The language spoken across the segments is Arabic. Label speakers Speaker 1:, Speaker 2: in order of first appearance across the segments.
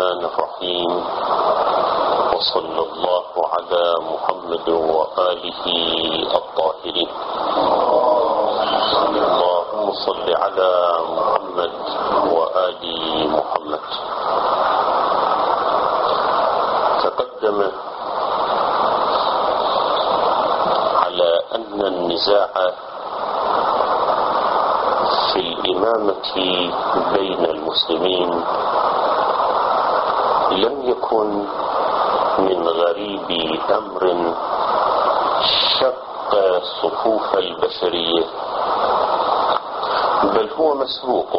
Speaker 1: الرحمن الرحيم، وصلى الله على محمد وآله الطاهرين. اللهم صل على محمد وآل محمد. تقدم على أن النزاع في الإمامة بين المسلمين لم يكن من غريب أمر شق صفوف البشرية، بل هو مسبوق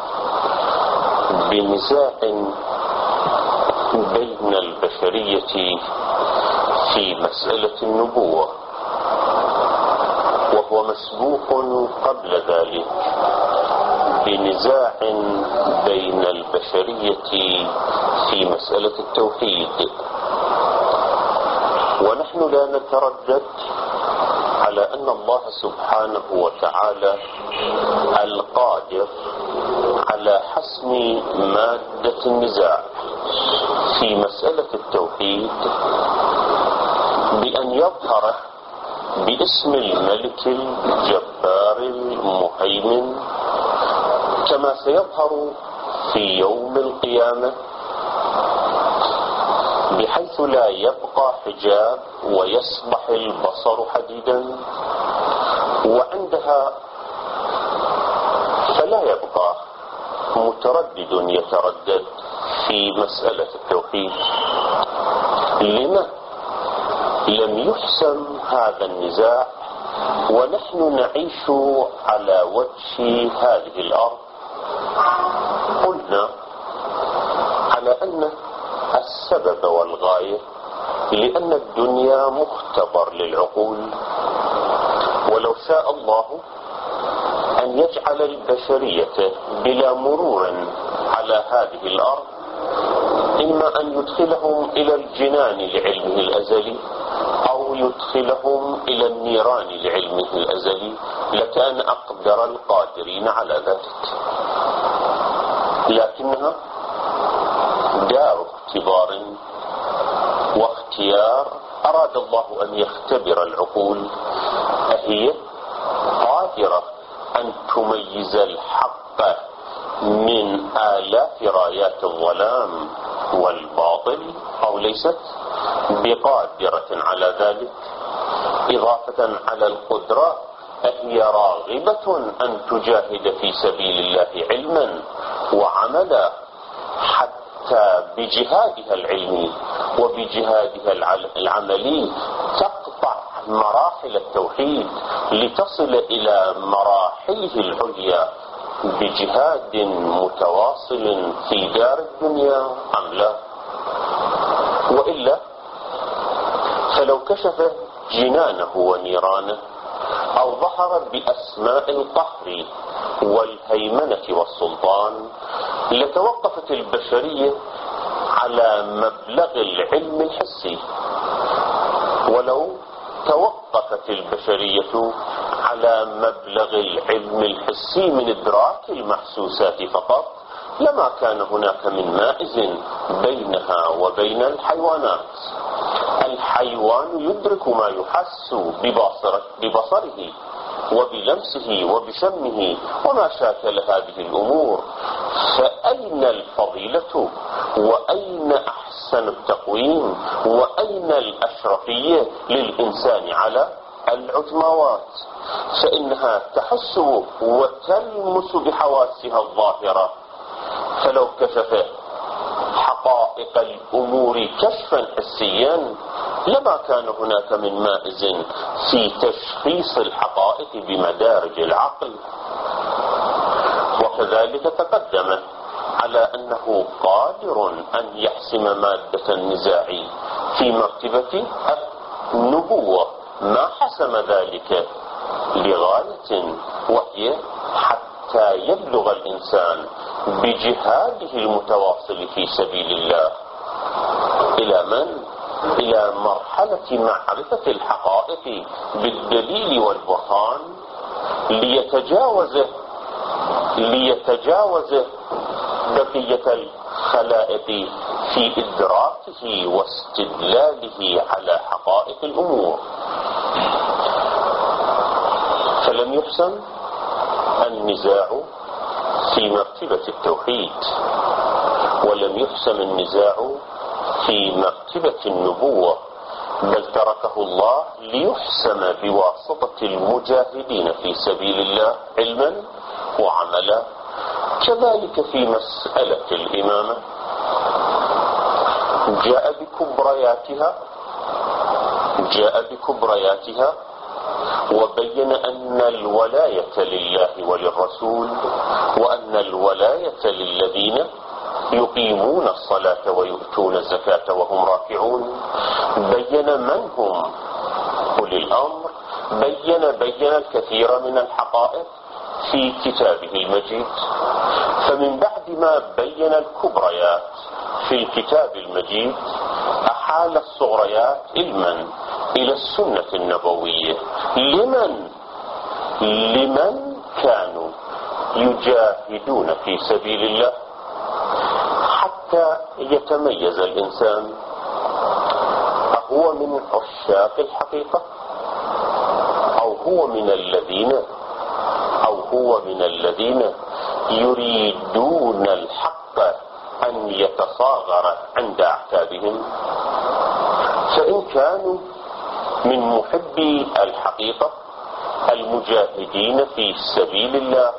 Speaker 1: بنزاع بين البشرية في مسألة النبوة، وهو مسبوق قبل ذلك بنزاع بين البشرية في مسألة التوحيد. ونحن لا نتردد على أن الله سبحانه وتعالى القادر على حسم مادة النزاع في مسألة التوحيد بأن يظهر باسم الملك الجبار المهيمن، كما سيظهر في يوم القيامة، بحيث لا يبقى حجاب ويصبح البصر حديدا، وعندها فلا يبقى متردد يتردد في مسألة التوحيد. لما لم يحسم هذا النزاع ونحن نعيش على وجه هذه الأرض؟ قلنا على أن السبب والغاية لأن الدنيا مختبر للعقول، ولو شاء الله أن يجعل البشرية بلا مرور على هذه الأرض، إما أن يدخلهم إلى الجنان لعلمه الأزلي أو يدخلهم إلى النيران لعلمه الأزلي، لكان أقدر القادرين على ذلك. لكنها دار اختبار واختيار أراد الله أن يختبر العقول، أهي قادرة أن تميز الحق من آلاف رايات الظلام والباطل أو ليست بقادرة على ذلك؟ إضافة على القدرة، أهي راغبة أن تجاهد في سبيل الله علما وعملا، حتى بجهادها العلمي وبجهادها العملي تقطع مراحل التوحيد لتصل إلى مراحله العليا بجهاد متواصل في دار الدنيا أم لا؟ وإلا فلو كشف جنانه ونيرانه أو ظهر بأسماء القهر والهيمنة والسلطان، لتوقفت البشرية على مبلغ العلم الحسي. ولو توقفت البشرية على مبلغ العلم الحسي من إدراك المحسوسات فقط، لما كان هناك من مائز بينها وبين الحيوانات. الحيوان يدرك ما يحس ببصره وبلمسه وبشمه وما شاكل هذه الأمور، فأين الفضيلة وأين أحسن التقويم وأين الأشرفية للإنسان على العجموات؟ فإنها تحس وتلمس بحواسها الظاهرة، فلو كشف حقائق الأمور كشفا حسيا لما كان هناك من مائز في تشخيص الحقائق بمدارج العقل. وكذلك تقدم على أنه قادر أن يحسم مادة النزاع في مرتبة النبوة، ما حسم ذلك لغاية، وهي حتى يبلغ الإنسان بجهاده المتواصل في سبيل الله إلى من؟ إلى مرحلة معرفة الحقائق بالدليل والبرهان، ليتجاوز بقية الخلائق في إدراكه واستدلاله على حقائق الأمور. فلم يحسن النزاع في مرتبة التوحيد، ولم يحسن النزاع في مرتبة النبوة، بل تركه الله ليحسم بواسطة المجاهدين في سبيل الله علما وعملا. كذلك في مسألة الإمامة جاء بكبرياتها وبين أن الولاية لله وللرسول، وأن الولاية للذين يقيمون الصلاة ويؤتون الزكاة وهم راكعون. بين من هم أولي الأمر، بين الكثير من الحقائق في كتابه المجيد. فمن بعد ما بين الكبريات في الكتاب المجيد أحال الصغريات علما إلى السنة النبوية لمن كانوا يجاهدون في سبيل الله، حتى يتميز الإنسان أهو من عشاق الحقيقة أو هو من الذين يريدون الحق أن يتصاغر عند أعتابهم. فإن كانوا من محبي الحقيقة المجاهدين في سبيل الله،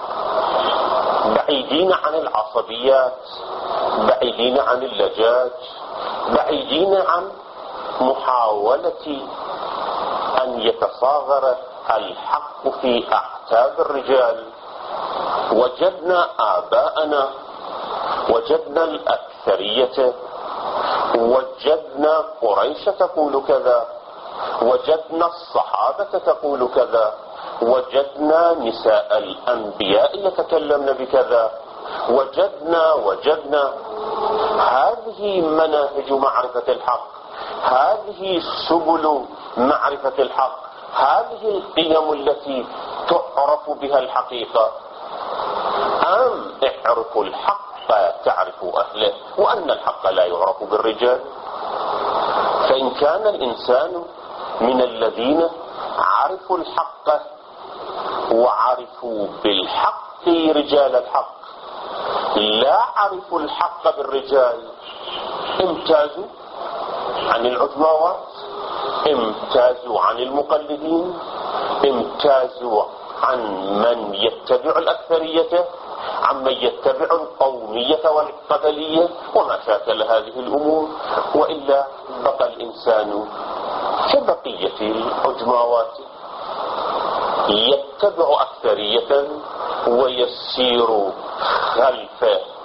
Speaker 1: بعيدين عن العصبيات، بعيدين عن اللجاج، بعيدين عن محاولة أن يتصاغر الحق في أعتاب الرجال، وجدنا آباءنا، وجدنا الأكثرية، وجدنا قريش تقول كذا، وجدنا الصحابة تقول كذا، وجدنا نساء الأنبياء يتكلمن بكذا، وجدنا هذه مناهج معرفة الحق، هذه سبل معرفة الحق، هذه القيم التي تعرف بها الحقيقة. أم اعرفوا الحق تعرفوا أهله، وأن الحق لا يعرف بالرجال. فإن كان الإنسان من الذين عرفوا الحق وعرفوا بالحق رجال الحق، لا عرفوا الحق بالرجال، امتازوا عن العجماوات، امتازوا عن المقلدين، امتازوا عن من يتبع الأكثرية، عمن يتبع القومية والقبلية وما شاكل هذه الأمور. وإلا بقى الإنسان كبقية العجماوات يتبع أكثرية ويسير خلف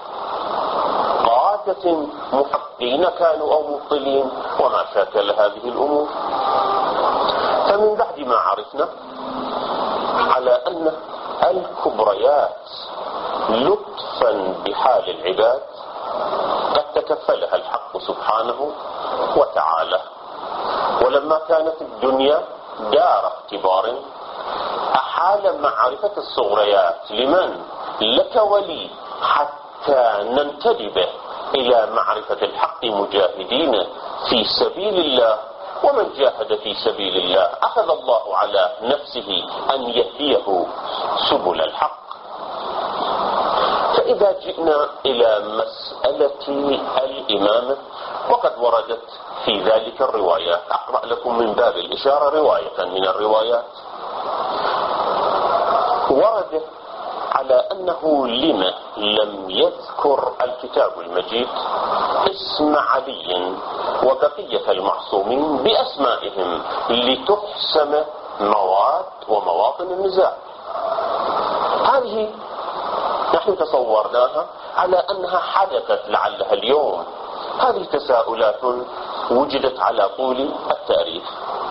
Speaker 1: قادة محقين كانوا أو مبطلين وما شاكل هذه الأمور. فمن بعد ما عرفنا على أن الكبريات لطفا بحال العباد قد تكفلها الحق سبحانه وتعالى، ولما كانت الدنيا دار اختبار أحال معرفة الصغريات لمن لك ولي حتى ننتدب إلى معرفة الحق مجاهدين في سبيل الله. ومن جاهد في سبيل الله أخذ الله على نفسه أن يهديه سبل الحق. فإذا جئنا إلى مسألة الإمامة وقد وردت في ذلك الروايات، أقرأ لكم من باب الإشارة رواية من الروايات. ورد على أنه لم يذكر الكتاب المجيد اسم علي وبقية المعصومين بأسمائهم لتحسم مواد ومواطن النزاع. هذه نحن تصورناها على أنها حدثت لعلها اليوم. هذه تساؤلات وجدت على طول التاريخ.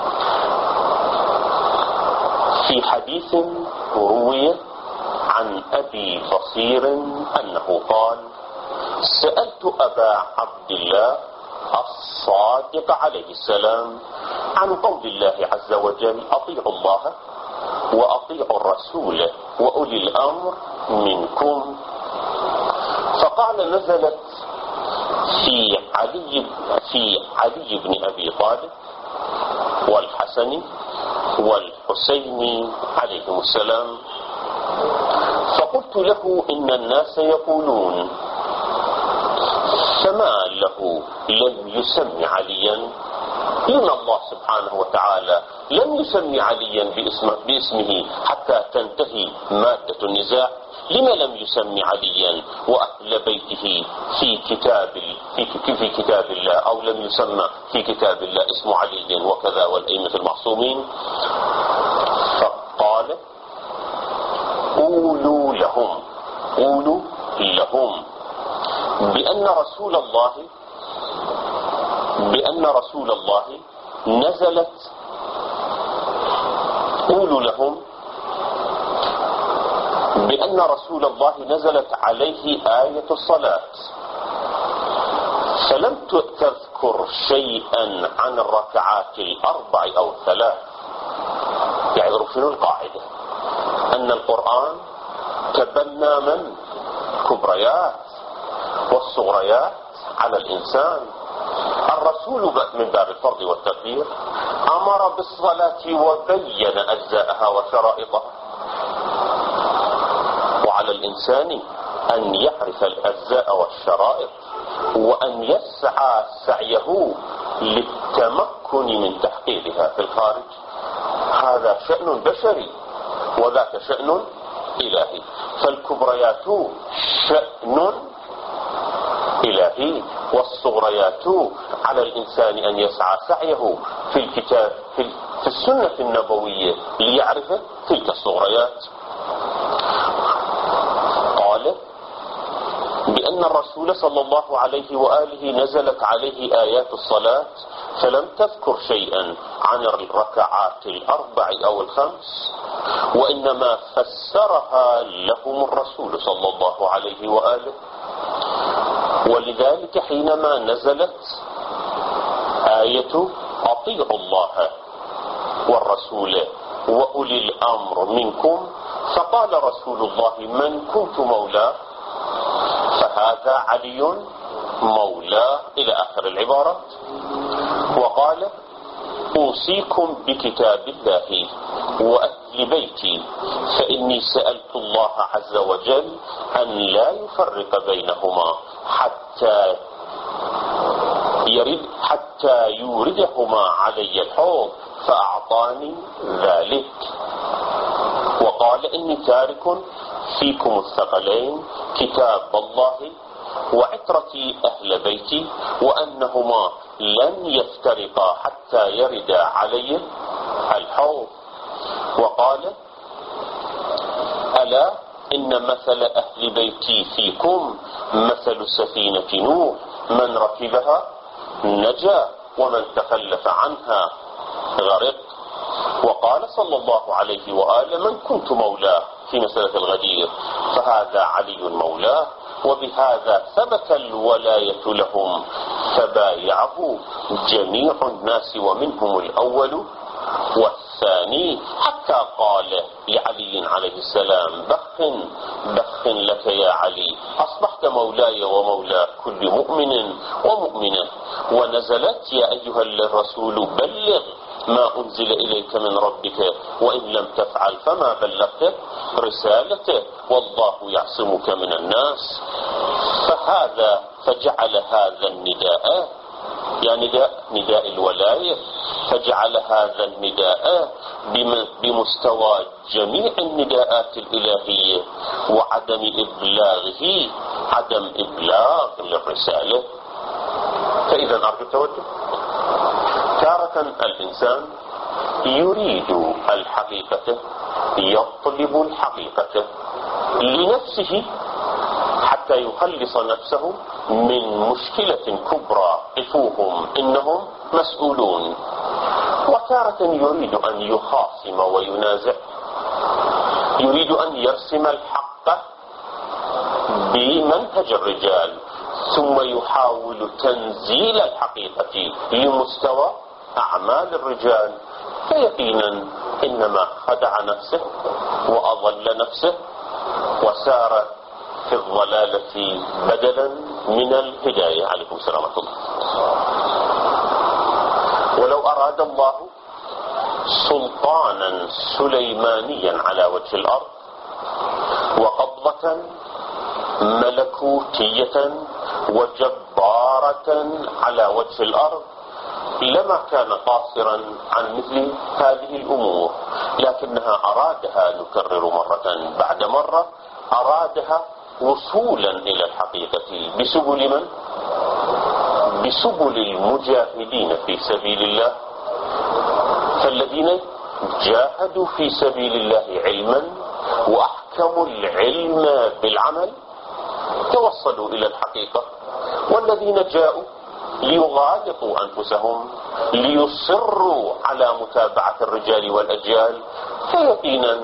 Speaker 1: في حديث روي عن أبي بصير أنه قال: سألت أبا عبد الله الصادق عليه السلام عن قول الله عز وجل: أطيعوا الله وأطيعوا الرسول وأولي الأمر منكم. فقال: نزلت في علي بن أبي طالب والحسن والحسين عليهم السلام، فقلت له إن الناس يقولون فما له لم يسمي عليا، إن الله سبحانه وتعالى لم يسمي عليا باسمه حتى تنتهي مادة النزاع، لما لم يسمي عليا وأهل بيته في كتاب الله، أو لم يسمى في كتاب الله اسم علي وكذا والأئمة المعصومين؟ فقال قولوا لهم بأن رسول الله نزلت، قولوا لهم بأن رسول الله نزلت عليه آية الصلاة، فلم تذكر شيئا عن الركعات الأربع أو الثلاث. يعني شنو القاعدة؟ أن القرآن تبنى من كبريات والصغريات على الإنسان. الرسول من باب الفرض والتقدير أمر بالصلاة وبين أجزاءها وشرائطها، وعلى الإنسان أن يعرف الأجزاء والشرائط وأن يسعى سعيه للتمكن من تحقيقها في الخارج. هذا شأن بشري وذاك شأن إلهي، فالكبريات شأن إلهي والصغريات على الإنسان أن يسعى سعيه في الكتاب في السنة النبوية ليعرف تلك الصغريات. قال بأن الرسول صلى الله عليه وآله نزلت عليه آيات الصلاة فلم تذكر شيئا عن الركعات الأربع أو الخمس، وإنما فسرها لهم الرسول صلى الله عليه وآله. ولذلك حينما نزلت آية أطيعوا الله والرسول وأولي الأمر منكم، فقال رسول الله من كنت مولاه فهذا علي مولاه إلى آخر العبارات. وقال أوصيكم بكتاب الله وأهل بيتي فإني سألت الله عز وجل أن لا يفرق بينهما حتى يوردهما علي الحوض فأعطاني ذلك. وقال إني تارك فيكم الثقلين كتاب الله وعترتي أهل بيتي وأنهما لن يفترقا حتى يردا علي الحوض. وقال ألا إن مثل أهل بيتي فيكم مثل سفينة نوح من ركبها نجا ومن تخلف عنها غرق. وقال صلى الله عليه وآله من كنت مولاه في مسألة الغدير فهذا علي مولاه، وبهذا ثبت الولاية لهم فبايعه جميع الناس ومنهم الأول والثاني، حتى قال لعلي عليه السلام بخ لك يا علي أصبحت مولاي ومولى كل مؤمن ومؤمنة. ونزلت يا أيها الرسول بلغ ما أنزل إليك من ربك وإن لم تفعل فما بلغت رسالته والله يعصمك من الناس. فجعل هذا النداء يعني نداء الولاية، فجعل هذا النداء بمستوى جميع النداءات الإلهية وعدم إبلاغه عدم إبلاغ للرسالة. فإذا أرجو التوجه. تارة الإنسان يريد الحقيقة يطلب الحقيقة لنفسه حتى يخلص نفسه من مشكلة كبرى قفوهم إنهم مسؤولون. وتارة يريد أن يخاصم وينازع، يريد أن يرسم الحق بمنهج الرجال ثم يحاول تنزيل الحقيقة لمستوى أعمال الرجال، فيقينا إنما خدع نفسه وأضل نفسه وسار في الضلالة بدلا من الهداية. عليكم السلام ورحمة الله. ولو أراد الله سلطانا سليمانيا على وجه الأرض وقبضة ملكوتية وجبارة على وجه الأرض لما كان قاصرا عن مثل هذه الأمور، لكنها أرادها، نكرر مرة بعد مرة، أرادها وصولا إلى الحقيقة بسبل من؟ بسبل المجاهدين في سبيل الله. فالذين جاهدوا في سبيل الله علما وأحكموا العلم بالعمل توصلوا إلى الحقيقة، والذين جاءوا ليغالطوا أنفسهم ليصروا على متابعة الرجال والأجيال فيقينا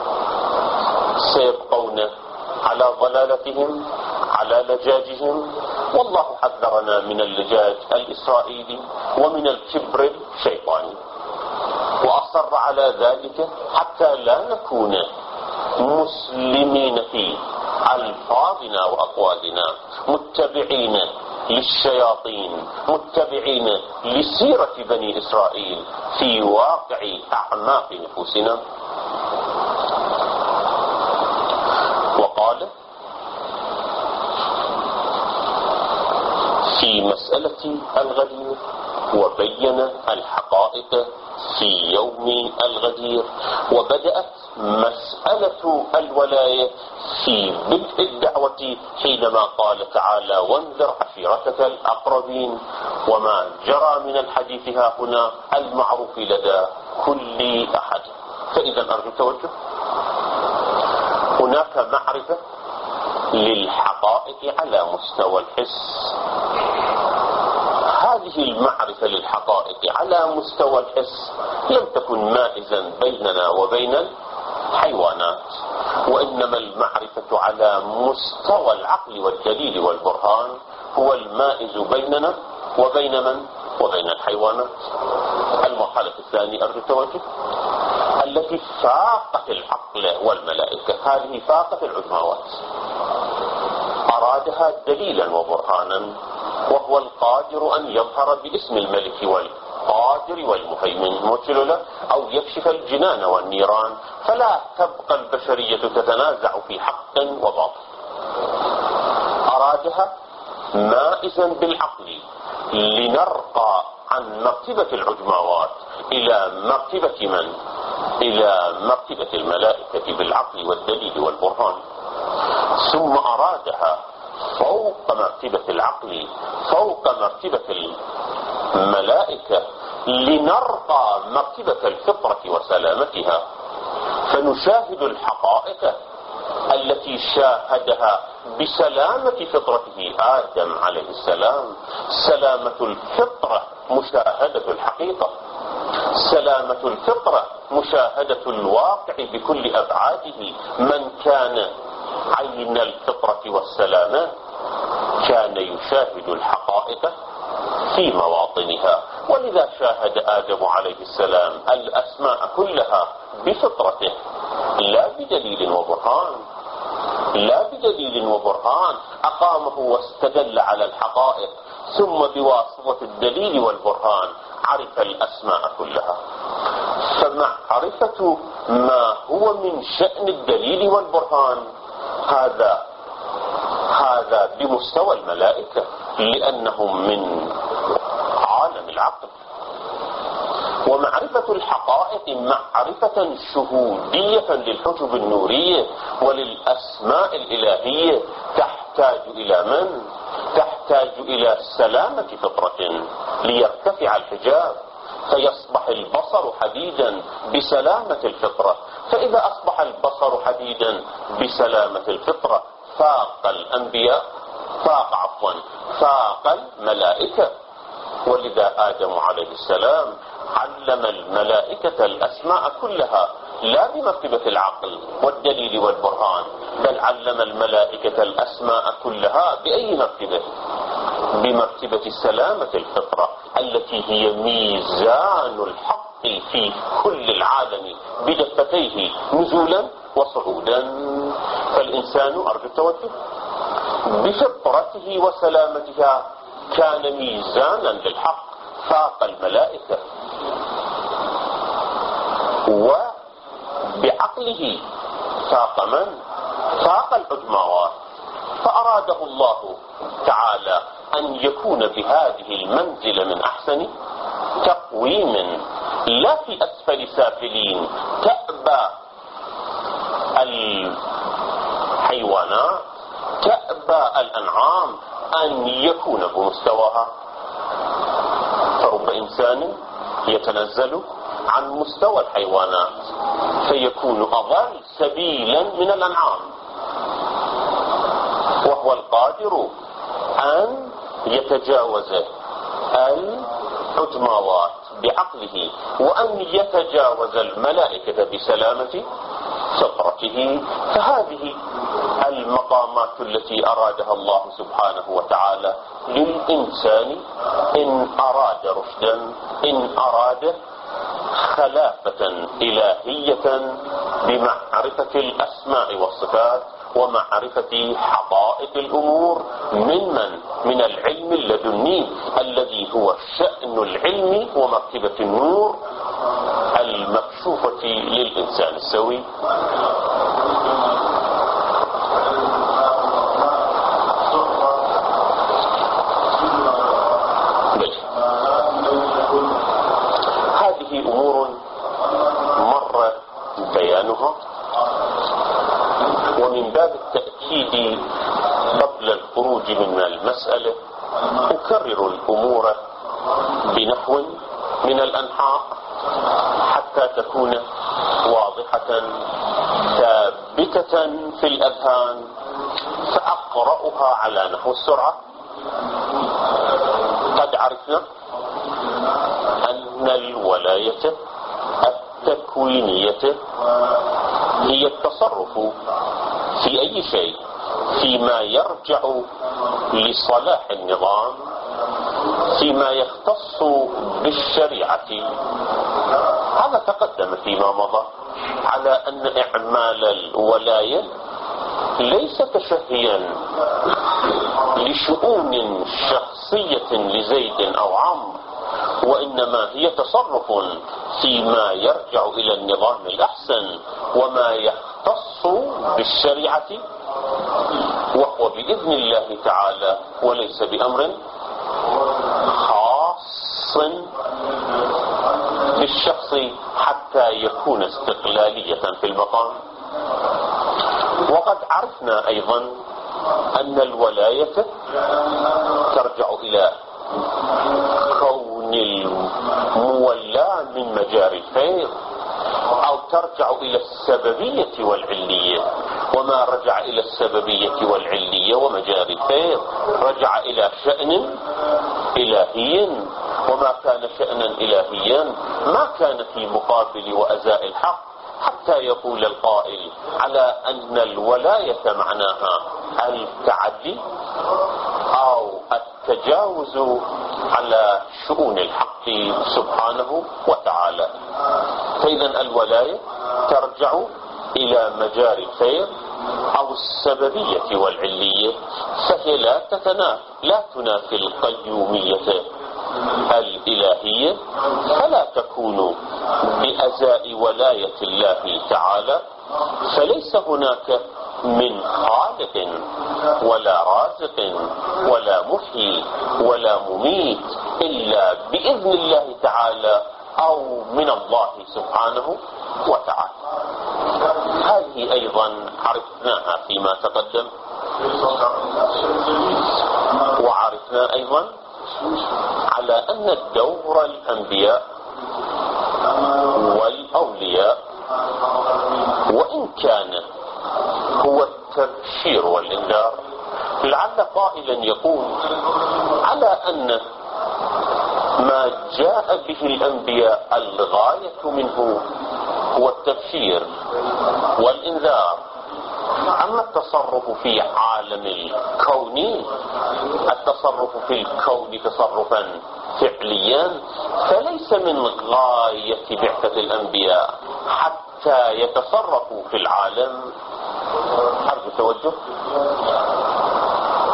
Speaker 1: سيبقون على ضلالتهم، على لجاجهم. والله حذرنا من اللجاج الإسرائيلي ومن الكبر الشيطاني، وأصر على ذلك حتى لا نكون مسلمين في ألفاظنا وأقوالنا متبعين للشياطين، متبعين لسيرة بني إسرائيل في واقع أعماق نفوسنا. وقال في مسألة الغدير وبين الحقائق في يوم الغدير، وبدأت مسألة الولاية في بدء الدعوة حينما قال تعالى وانذر عشيرتك الأقربين، وما جرى من الحديث ها هنا المعروف لدى كل أحد. فإذا أرجو التوجه، هناك معرفة للحقائق على مستوى الحس. هذه المعرفة للحقائق على مستوى الحس لم تكن مائزا بيننا وبين الحيوانات، وإنما المعرفة على مستوى العقل والدليل والبرهان هو المائز بيننا وبين من؟ وبين الحيوانات. المرحلة الثانية أرجو التوجه، التي فاقت العقل والملائكة، هذه فاقت العظماوات، أرادها دليلا وبرهانا، وهو القادر أن يظهر باسم الملك والقادر والمهيمن موكل له، أو يكشف الجنان والنيران، فلا تبقى البشرية تتنازع في حق وباطل. أرادها مائزا بالعقل لنرقى عن مرتبة العجماوات إلى مرتبة من؟ إلى مرتبة الملائكة بالعقل والدليل والبرهان. ثم أرادها فوق مرتبة العقل، فوق مرتبة الملائكة، لنرقى مرتبة الفطرة وسلامتها، فنشاهد الحقائق التي شاهدها بسلامة فطرته آدم عليه السلام. سلامة الفطرة مشاهدة الحقيقة، سلامة الفطرة مشاهدة الواقع بكل أبعاده. من كان عين الفطرة والسلامة كان يشاهد الحقائق في مواطنها، ولذا شاهد آدم عليه السلام الأسماء كلها بفطرته، لا بدليل وبرهان، لا بدليل وبرهان أقامه واستدل على الحقائق، ثم بواسطة الدليل والبرهان عرف الأسماء كلها. فمعرفة ما هو من شأن الدليل والبرهان هذا بمستوى الملائكة، لأنهم من عالم العقل. ومعرفة الحقائق معرفة شهودية للحجب النورية وللأسماء الإلهية تحتاج إلى من؟ تحتاج إلى سلامة فطرة ليرتفع الحجاب فيصبح البصر حديدا بسلامة الفطرة. فإذا أصبح البصر حديدا بسلامة الفطرة فاق الأنبياء، فاق الملائكة. ولذا آدم عليه السلام علم الملائكة الأسماء كلها، لا بمرتبة العقل والدليل والبرهان، بل علم الملائكة الأسماء كلها بأي مرتبة؟ بمرتبة سلامة الفطرة التي هي ميزان الحق في كل العالم بدفتيه نزولا وصعودا. فالإنسان أرجو التوجه بفطرته وسلامتها كان ميزانا للحق فاق الملائكة، وبعقله فاق من؟ فاق العجماوات. فأراده الله تعالى أن يكون بهذه المنزلة من أحسن تقويم، لا في أسفل سافلين تأبى الحيوانات، تأبى الأنعام أن يكون بمستواها. فرب إنسان يتنزل عن مستوى الحيوانات فيكون أضل سبيلا من الأنعام، وهو القادر أن يتجاوز العجماوات بعقله، وأن يتجاوز الملائكة بسلامة فطرته. فهذه المقامات التي أرادها الله سبحانه وتعالى للإنسان إن أراد رشدا، إن أراد خلافة إلهية بمعرفة الأسماء والصفات ومعرفة حقائق الأمور من العلم اللدني الذي هو شأن العلم ومرتبة النور المكشوفة للإنسان السوي. هذه أمور مر بيانها، ومن باب التأكيد قبل الخروج من المسألة أكرر الأمور بنحو من الأنحاء حتى تكون واضحة ثابتة في الأذهان، فأقرأها على نحو السرعة. قد عرفنا أن الولاية التكوينية هي التصرف في أي شيء فيما يرجع لصلاح النظام، فيما يختص بالشريعة. هذا تقدم فيما مضى على أن إعمال الولاية ليس تشهيا لشؤون شخصية لزيد أو عمرو، وإنما هي تصرف فيما يرجع إلى النظام الأحسن وما يختص بالشريعة، وهو بإذن الله تعالى، وليس بأمر خاص بالشخص حتى يكون استقلالية في المقام. وقد عرفنا أيضا أن الولاية ترجع إلى كون المولى من مجاري الخير، أو ترجع إلى السببية والعلية. وما رجع إلى السببية والعلية ومجاري الخير رجع إلى شأن إلهي، وما كان شأنا إلهيا ما كان في مقابل وأزاء الحق، حتى يقول القائل على أن الولاية معناها التعدي أو التجاوز على شؤون الحق سبحانه وتعالى. فإذا الولاية ترجع إلى مجاري الخير أو السببية والعلية، فهي لا تنافي القيومية الإلهية، فلا تكون بأزاء ولاية الله تعالى. فليس هناك من خالق ولا رازق ولا محيي ولا مميت إلا بإذن الله تعالى أو من الله سبحانه وتعالى. هذه أيضا عرفناها فيما تقدم، وعرفنا أيضا على أن الدور الأنبياء والأولياء وإن كان هو التبشير والإنذار، لعل قائلا يقول على أن ما جاء به الأنبياء الغاية منه هو التبشير والإنذار. أما التصرف في عالم الكون، التصرف في الكون تصرفا فعليا، فليس من غاية بعثة الأنبياء حتى يتصرفوا في العالم. أرجو التوجه.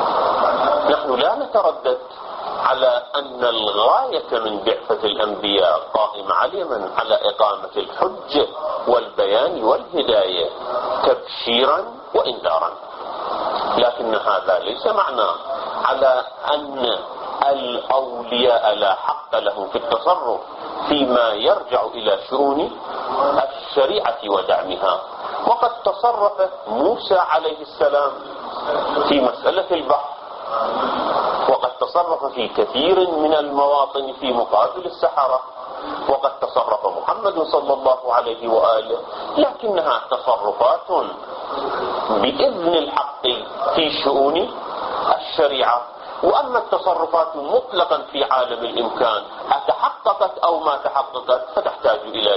Speaker 1: نحن لا نتردد على أن الغاية من بعثة الأنبياء قائمة على إقامة الحجة والبيان والهداية تبشيرا وإنذارا، لكن هذا ليس معناه على أن الأولياء لا حق لهم في التصرف فيما يرجع إلى شؤون الشريعة ودعمها. وقد تصرف موسى عليه السلام في مسألة البحر، وقد تصرف في كثير من المواطن في مقابل السحرة، وقد تصرف محمد صلى الله عليه وآله، لكنها تصرفات بإذن الحق في شؤون الشريعة. وأما التصرفات مطلقا في عالم الإمكان أتحققت أو ما تحققت فتحتاج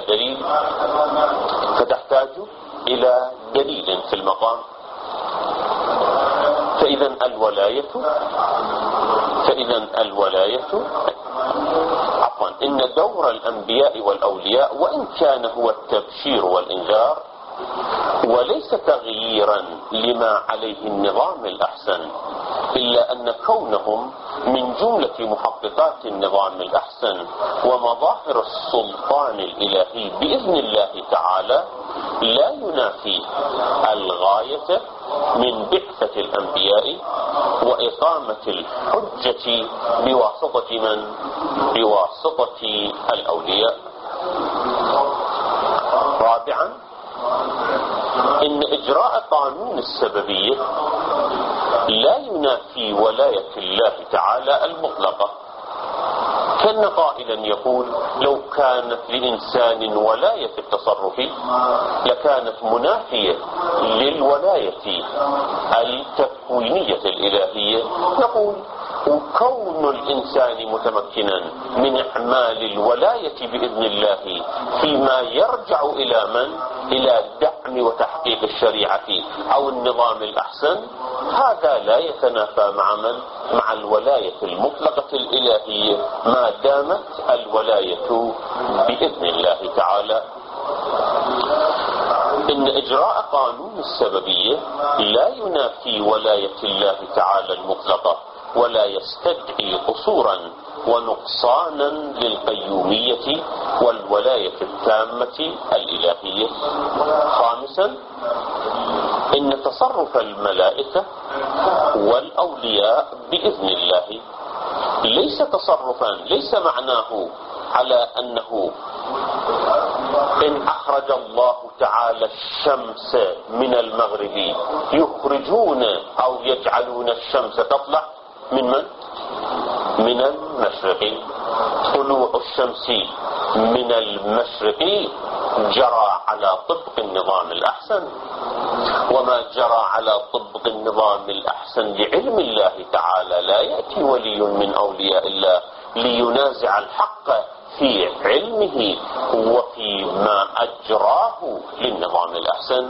Speaker 1: إلى دليل في المقام. فإذا الولاية إن دور الأنبياء والأولياء وإن كان هو التبشير والإنذار وليس تغييرا لما عليه النظام الأحسن، إلا أن كونهم من جملة محققات النظام الأحسن ومظاهر السلطان الإلهي بإذن الله تعالى لا ينافي الغاية من بعثة الأنبياء وإقامة الحجة بواسطة من؟ بواسطة الأولياء. رابعا، إن إجراء قانون السببية لا ينافي ولاية الله تعالى المطلقة. كان قائلا يقول لو كانت لإنسان ولاية في التصرف لكانت منافية للولاية التكوينية الإلهية. نقول وكون الإنسان متمكنا من إعمال الولاية بإذن الله فيما يرجع إلى من؟ إلى دعم وتحقيق الشريعة أو النظام الأحسن، هذا لا يتنافى مع من؟ مع الولاية المطلقة الإلهية ما دامت الولاية بإذن الله تعالى. إن إجراء قانون السببية لا ينافي ولاية الله تعالى المطلقة ولا يستدعي قصورا ونقصانا للقيومية والولاية التامة الإلهية. خامسا، إن تصرف الملائكة والأولياء بإذن الله ليس تصرفا، ليس معناه على أنه إن أخرج الله تعالى الشمس من المغرب يخرجون أو يجعلون الشمس تطلع من المشرق. طلوع الشمس من المشرق جرى على طبق النظام الأحسن، وما جرى على طبق النظام الأحسن لعلم الله تعالى لا يأتي ولي من أولياء الله لينازع الحق في علمه وفيما أجراه للنظام الأحسن.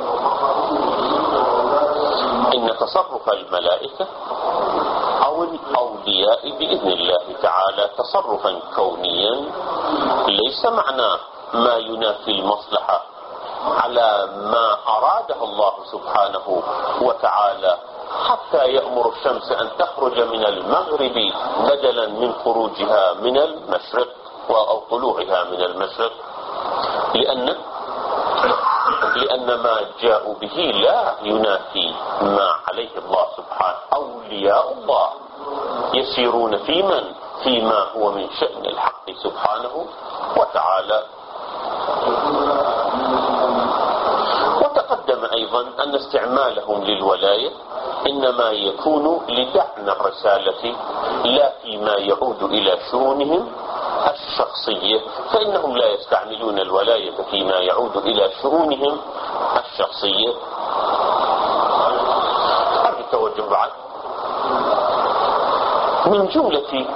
Speaker 1: إن تصرف الملائكة أو الأولياء بإذن الله تعالى تصرفا كونيا ليس معناه ما ينافي المصلحة على ما أراده الله سبحانه وتعالى، حتى يأمر الشمس أن تخرج من المغرب بدلا من خروجها من المشرق أو طلوعها من المشرق، لأن ما جاءوا به لا ينافي ما عليه الله سبحانه. أولياء الله يسيرون فيما هو من شأن الحق سبحانه وتعالى. وتقدم أيضا أن استعمالهم للولاية إنما يكون لدعم الرسالة لا فيما يعود إلى شؤونهم الشخصية، فإنهم لا يستعملون الولاية فيما يعود إلى شؤونهم الشخصية. هذا التوجه بعد من جملة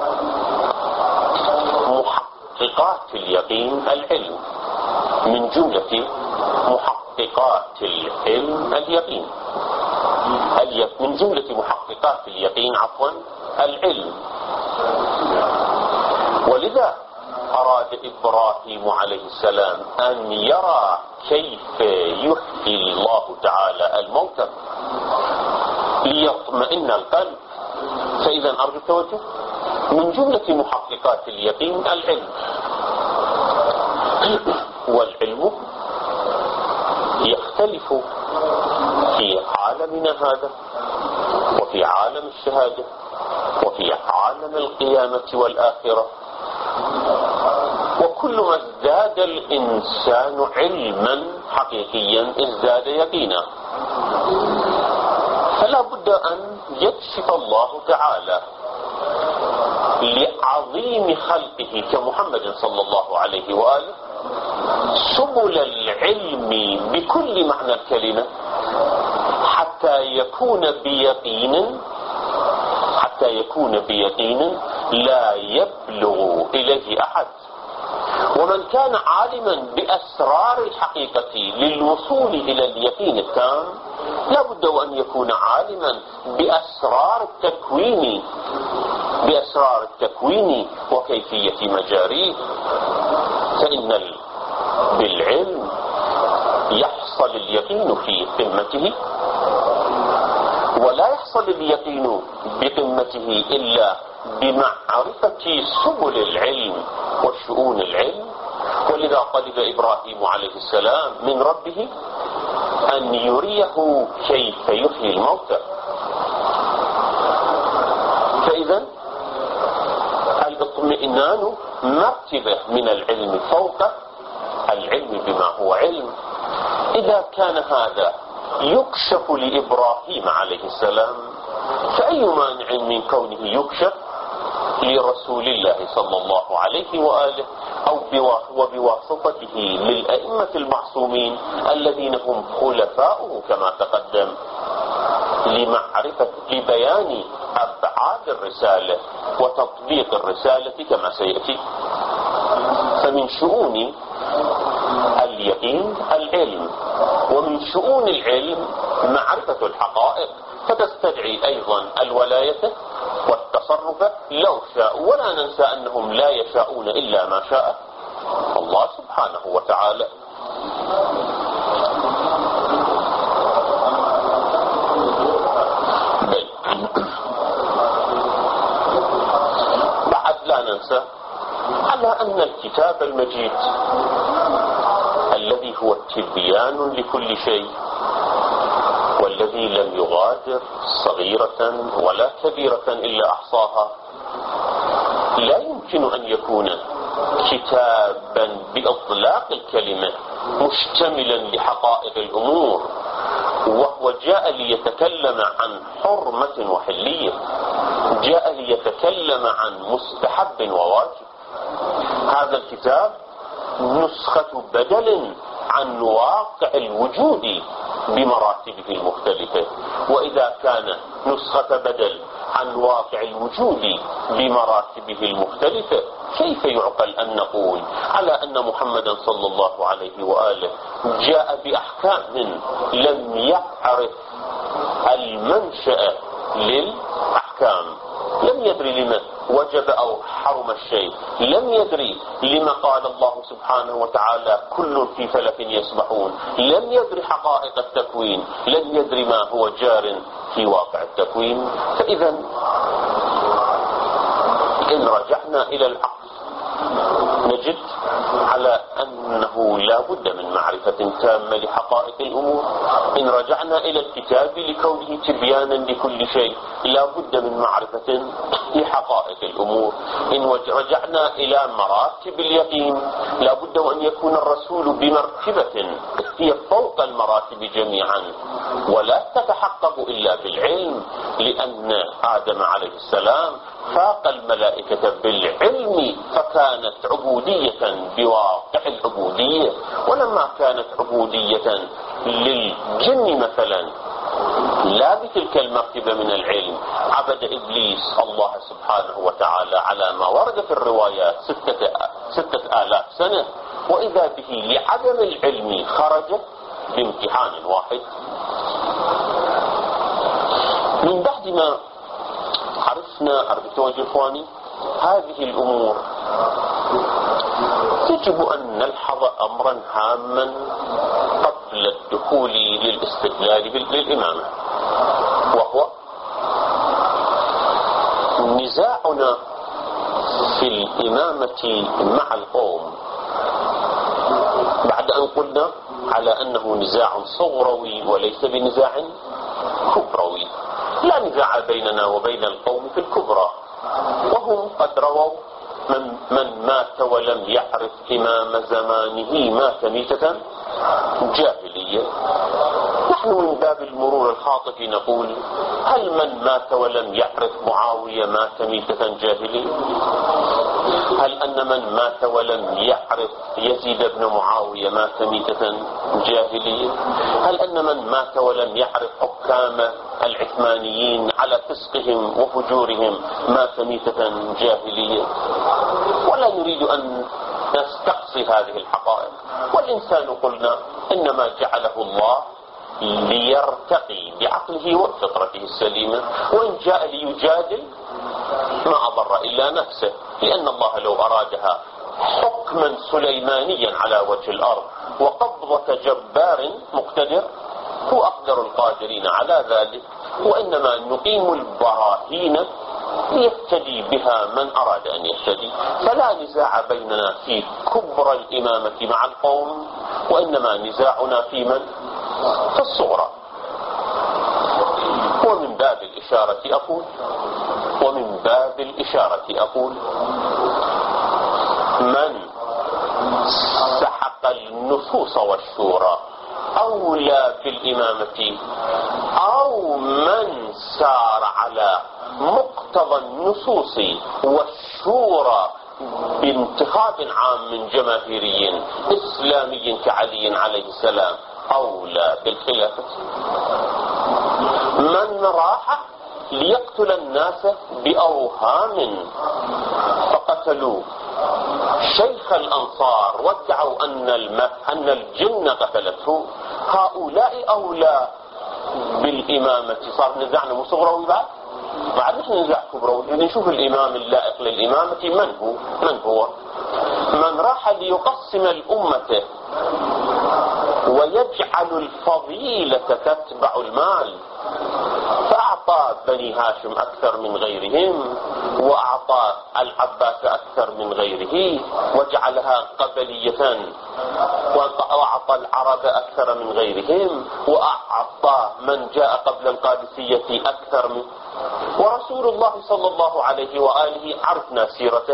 Speaker 1: محققات اليقين العلم، من جملة محققات العلم اليقين، من جملة محققات اليقين العلم. ولذا أراد إبراهيم عليه السلام أن يرى كيف يحيي الله تعالى الموتى ليطمئن القلب فإذا أرجو التوجه. من جملة محققات اليقين العلم، والعلم يختلف في عالمنا هذا وفي عالم الشهادة وفي عالم القيامة والآخرة. وكل ما ازداد الإنسان علما حقيقيا ازداد يقينا. فلا بد أن يكشف الله تعالى لعظيم خلقه كمحمد صلى الله عليه وآله سبل العلم بكل معنى الكلمة حتى يكون بيقين لا يبلغ إليه أحد. ومن كان عالما بأسرار الحقيقة للوصول إلى اليقين التام لا بد أن يكون عالما بأسرار التكوين وكيفية مجاريه. فإن بالعلم يحصل اليقين في قمته، ولا يحصل اليقين بقمته إلا بمعرفة سبل العلم وشؤون العلم. ولذا طلب إبراهيم عليه السلام من ربه أن يريه كيف يحيي الموتى. فإذا الاطمئنان مرتبة من العلم فوق العلم بما هو علم. إذا كان هذا يكشف لإبراهيم عليه السلام فأي مانع من كونه يكشف لرسول الله صلى الله عليه وآله أو وبواسطته للأئمة المعصومين الذين هم خلفاؤه كما تقدم لبيان أبعاد الرسالة وتطبيق الرسالة كما سيأتي. فمن شؤون اليقين العلم، ومن شؤون العلم معرفة الحقائق، فتستدعي أيضا الولاية والتصرف لو شاءوا. ولا ننسى أنهم لا يشاءون إلا ما شاء الله سبحانه وتعالى. بعد لا ننسى على أن الكتاب المجيد الذي هو تبيان لكل شيء، والذي لم يغادر صغيرة ولا كبيرة إلا أحصاها، لا يمكن أن يكون كتابا بإطلاق الكلمة مشتملا لحقائق الأمور، وهو جاء ليتكلم عن حرمة وحلية، جاء ليتكلم عن مستحب وواجب. هذا الكتاب نسخة بدل عن واقع الوجود بمراتبه المختلفة. وإذا كان نسخة بدل عن واقع الوجود بمراتبه المختلفة، كيف يعقل أن نقول على أن محمدا صلى الله عليه وآله جاء بأحكام لم يعرف المنشأ للأحكام، لم يدري لما وجب أو حرم الشيء، لم يدري لما قال الله سبحانه وتعالى كل في فلك يسبحون، لم يدري حقائق التكوين، لم يدري ما هو جار في واقع التكوين. فإذا إن رجعنا إلى العقل نجد على أنه لا بد من معرفة تامة لحقائق الأمور. إن رجعنا إلى الكتاب لكونه تبيانا لكل شيء لا بد من معرفة لحقائق الأمور. إن رجعنا إلى مراتب اليقين لا بد أن يكون الرسول بمرتبة هي فوق المراتب جميعا، ولا تتحقق إلا بالعلم، لأن آدم عليه السلام فاق الملائكة بالعلم فكانت عبودية بواقع العبودية. ولما كانت عبودية للجن مثلا لا بتلك المرتبة من العلم، عبد إبليس الله سبحانه وتعالى على ما ورد في الروايات 6,000 سنة، وإذا به لعدم العلم خرج بامتحان واحد. من بعد ما عرفنا توجه إخواني هذه الأمور، يجب أن نلحظ أمرا هاما قبل الدخول للاستدلال للإمامة، وهو نزاعنا في الإمامة مع القوم بعد أن قلنا على أنه نزاع صغروي وليس بنزاع كبروي، لا نزاع بيننا وبين القوم في الكبرى، وهم قد رووا من مات ولم يعرف إمام زمانه مات ميتة جاهلية. نحن من باب المرور الخاطف نقول هل من مات ولم يعرف معاوية مات ميتة جاهلية؟ هل أن من مات ولم يعرف يزيد بن معاوية مات ميتة جاهلية؟ هل أن من مات ولم يعرف حكام العثمانيين على فسقهم وفجورهم مات ميتة جاهلية؟ ولا نريد أن نستقصي هذه الحقائق. والإنسان قلنا إنما جعله الله ليرتقي بعقله وفطرته السليمة، وإن جاء ليجادل ما أضر إلا نفسه، لأن الله لو أرادها حكما سليمانيا على وجه الأرض وقبضة جبار مقتدر هو أقدر القادرين على ذلك، وإنما نقيم البراهين ليفتدي بها من أراد أن يفتدي. فلا نزاع بيننا في كبر الإمامة مع القوم، وإنما نزاعنا في من؟ في الصغرى. ومن باب الإشارة أقول من سحق النصوص والشورى أولى بالإمامة، أو من سار على مقتضى النصوص والشورى بانتخاب عام جماهيري إسلامي كعلي عليه السلام أولى بالخلافة. من راح ليقتل الناس بأوهام فقتلوا شيخ الأنصار وادعوا أن الجن قتلته، هؤلاء أولى بالإمامة. صار نزاعنا مو صغروي بعد مش نزاع كبروي، نشوف الإمام اللائق للإمامة من هو من راح ليقسم الأمة ويجعل الفضيلة تتبع المال، فأعطى بني هاشم أكثر من غيرهم، وأعطى العباس أكثر من غيره، وجعلها قبلية، وأعطى العرب أكثر من غيرهم، وأعطى من جاء قبل القادسية أكثر من. ورسول الله صلى الله عليه وآله عرفنا سيرته،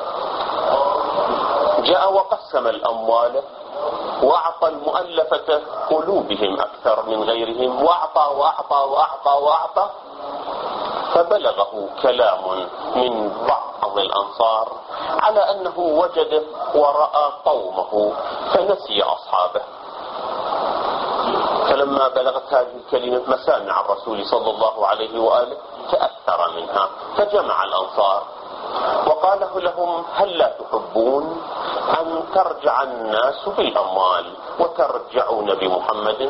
Speaker 1: جاء وقسم الأموال وأعطى المؤلفة قلوبهم أكثر من غيرهم، وأعطى وأعطى وأعطى وأعطى، فبلغه كلام من بعض الأنصار على أنه وجد ورأى قومه فنسي أصحابه. فلما بلغت هذه الكلمة مسامع الرسول صلى الله عليه وآله تأثر منها، فجمع الأنصار وقال لهم هل لا تحبون أن ترجع الناس بالأموال وترجعون بمحمد؟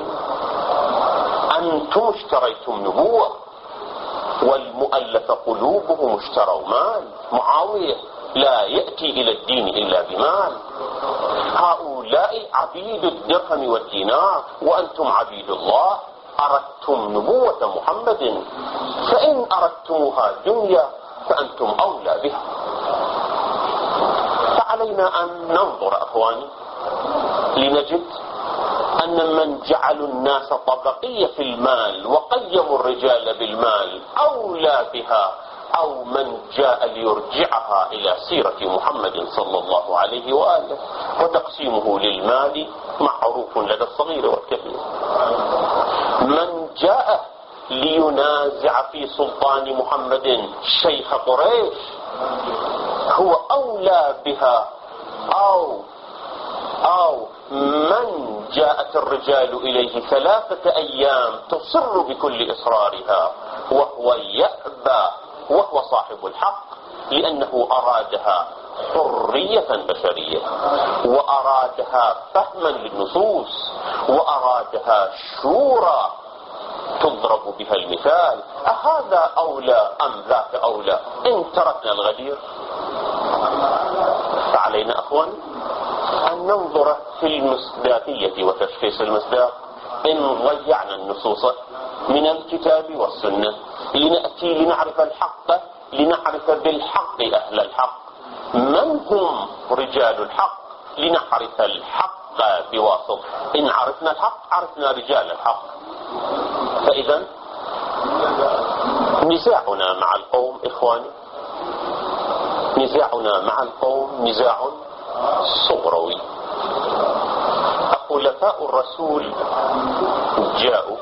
Speaker 1: أنتم اشتريتم نبوة، والمؤلف قلوبهم اشتروا مال. معاوية لا يأتي إلى الدين إلا بمال. هؤلاء عبيد الدرهم والدينار وأنتم عبيد الله. أردتم نبوة محمد، فإن أردتموها دنيا فأنتم أولى بها. فعلينا أن ننظر أخواني لنجد أن من جعلوا الناس طبقية في المال وقيموا الرجال بالمال أولى بها، أو من جاء ليرجعها إلى سيرة محمد صلى الله عليه وآله. وتقسيمه للمال معروف لدى الصغير والكبير. من جاء لينازع في سلطان محمد شيخ قريش هو أولى بها، أو من جاءت الرجال إليه 3 أيام تصر بكل إصرارها وهو يأبى وهو صاحب الحق، لأنه أرادها حرية بشرية، وأرادها فهما للنصوص، وأرادها شورى تضرب بها المثال. أهذا أولى أم ذاك أولى؟ إن تركنا الغدير فعلينا أخوان أن ننظر في المصداقية وتشخيص المصداق. إن ضيعنا النصوص من الكتاب والسنة لنأتي لنعرف الحق لنعرف بالحق أهل الحق. من هم رجال الحق؟ لنعرف الحق بواسطة. إن عرفنا الحق عرفنا رجال الحق. فإذا نزاعنا مع القوم إخواني، نزاعنا مع القوم نزاع صغروي. خلفاء الرسول جاءوا،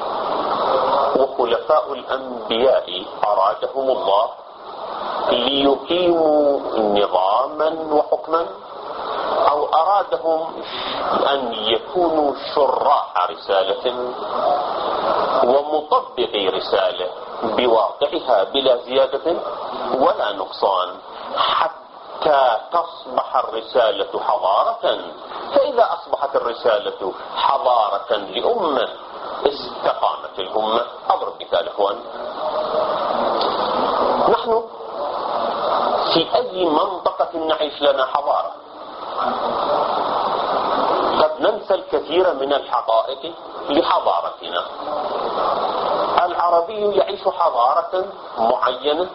Speaker 1: وخلفاء الأنبياء أرادهم الله ليقيموا نظاما وحكما، أو أرادهم أن يكونوا شراح رسالة ومطبقي رسالة بواقعها بلا زيادة ولا نقصان، حتى تصبح الرسالة حضارة. فإذا أصبحت الرسالة حضارة لأمة استقامت الأمة. أضرب مثال إخوان، نحن في أي منطقة نعيش لنا حضارة. قد ننسى الكثير من الحقائق لحضارتنا. العربي يعيش حضارة معينة،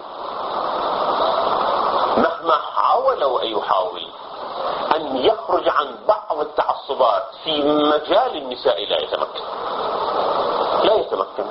Speaker 1: مهما حاول أن يحاول أن يخرج عن بعض التعصبات في مجال النساء لا يتمكن، لا يتمكن،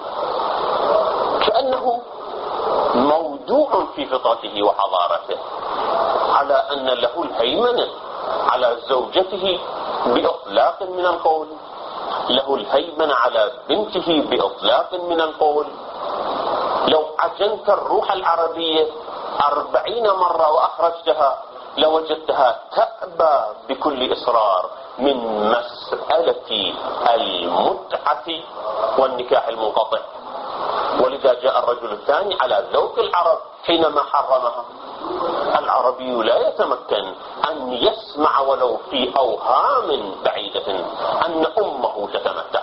Speaker 1: كأنه موضوع في فطرته وحضارته على أن له الهيمنة على زوجته بإطلاق من القول، له الهيمنة على بنته بإطلاق من القول. لو عجنت الروح العربية 40 مرة وأخرجتها لوجدتها تأبى بكل إصرار من مسألة المتعة والنكاح المنقطع. ولذا جاء الرجل الثاني على ذوق العرب حينما حرمها. العربي لا يتمكن أن يسمع ولو في أوهام بعيدة أن أمه تتمتع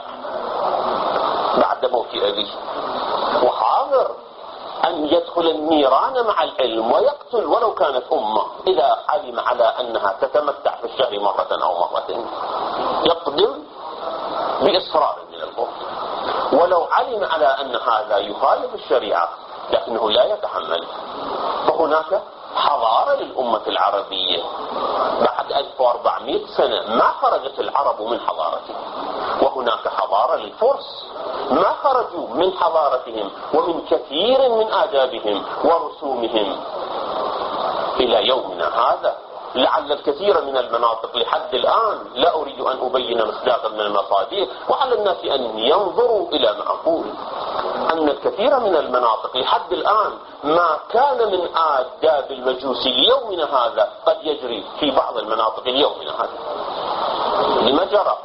Speaker 1: بعد موت أبيه، وحاضر أن يدخل النيران مع العلم ويقتل ولو كانت أمه إذا علم على أنها تتمتع في الشهر مرة أو مرتين، يقدم بإصرار من القوم ولو علم على أن هذا يخالف الشريعة لكنه لا يتحمل. فهناك حضارة للأمة العربية بعد 1400 سنة ما خرجت العرب من حضارتهم، وهناك حضارة للفرس ما خرجوا من حضارتهم ومن كثير من آدابهم ورسومهم إلى يومنا هذا. لعل الكثير من المناطق لحد الآن، لا أريد أن أبين مصداقا من المصادر، وعلى الناس أن ينظروا إلى ما أقول، أن الكثير من المناطق لحد الآن ما كان من آداب المجوس ليومنا هذا قد يجري في بعض المناطق ليومنا هذا. لما جرى؟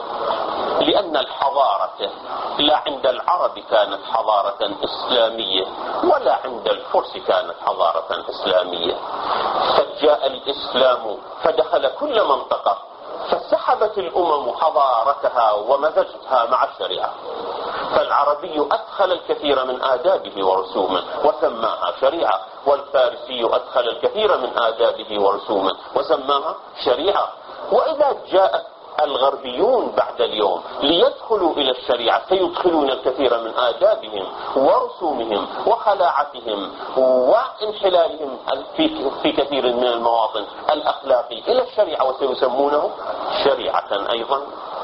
Speaker 1: لأن الحضارة لا عند العرب كانت حضارة إسلامية ولا عند الفرس كانت حضارة إسلامية، فجاء الإسلام فدخل كل منطقة فسحبت الأمم حضارتها ومزجتها مع الشريعة. فالعربي أدخل الكثير من آدابه ورسومه وسماها شريعة، والفارسي أدخل الكثير من آدابه ورسومه وسماها شريعة. وإذا جاءت الغربيون بعد اليوم ليدخلوا إلى الشريعة سيدخلون الكثير من آدابهم ورسومهم وخلاعتهم وانحلالهم في كثير من المواطن الأخلاقية إلى الشريعة وسيسمونه شريعة أيضا.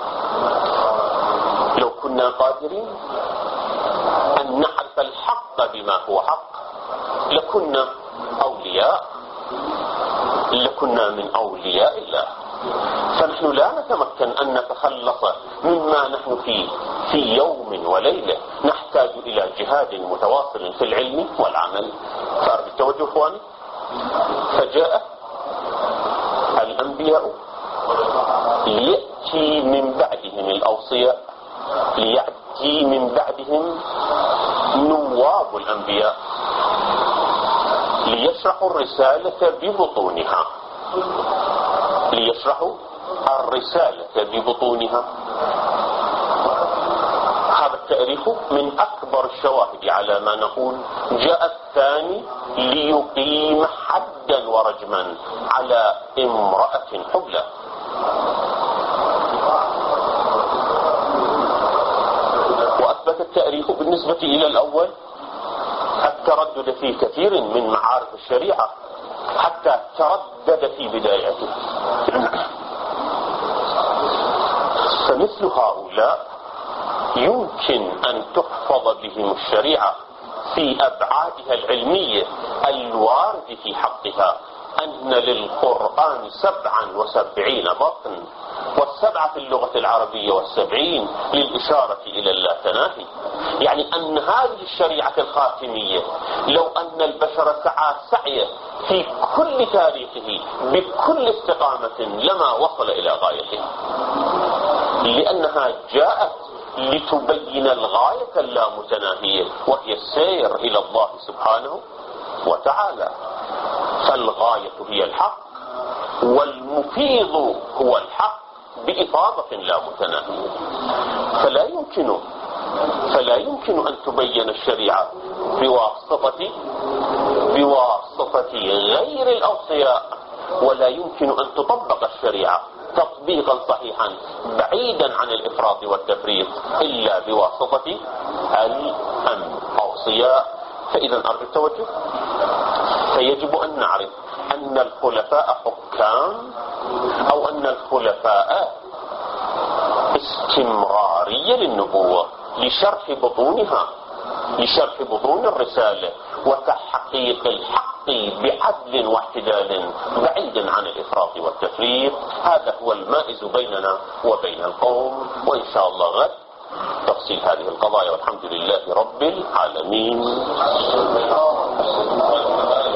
Speaker 1: لو كنا قادرين أن نعرف الحق بما هو حق لكنا أولياء، لكنا من أولياء الله. فنحن لا نتمكن أن نتخلص مما نحن فيه في يوم وليلة، نحتاج إلى جهاد متواصل في العلم والعمل. فأرجو التوجه إخواني. فجاء الأنبياء ليأتي من بعدهم الأوصياء، ليأتي من بعدهم نواب الأنبياء ليشرحوا الرسالة ببطونها، ليشرحوا الرسالة ببطونها. هذا التأريخ من أكبر الشواهد على ما نقول. جاء الثاني ليقيم حدا ورجما على امرأة حبلى. وأثبت التأريخ بالنسبة إلى الأول التردد في كثير من معارف الشريعة حتى تردد في بدايته. فمثل هؤلاء يمكن أن تحفظ بهم الشريعة في أبعادها العلمية الوارد في حقها، أن للقرآن 77 بطن، والسبعة في اللغة العربية والسبعين للإشارة إلى اللاتناهي. يعني أن هذه الشريعة الخاتمية لو أن البشر سعى سعيه في كل تاريخه بكل استقامة لما وصل إلى غايته، لأنها جاءت لتبين الغاية اللامتناهية وهي السير إلى الله سبحانه وتعالى. فالغاية هي الحق، والمفيض هو الحق بإفاضة لا متناهية. فلا يمكن أن تبين الشريعة بواسطة غير الأوصياء، ولا يمكن أن تطبق الشريعة تطبيقا صحيحا بعيدا عن الإفراط والتفريط إلا بواسطة الأوصياء. فإذا أرجو التوجه، فيجب أن نعرف أن الخلفاء حكام، أو أن الخلفاء استمرارية للنبوة لشرح بطونها، لشرح بطون الرسالة وتحقيق الحق بعدل واعتدال بعيدا عن الإفراط والتفريط. هذا هو المائز بيننا وبين القوم. وإن شاء الله غد تفصيل هذه القضايا، والحمد لله رب العالمين.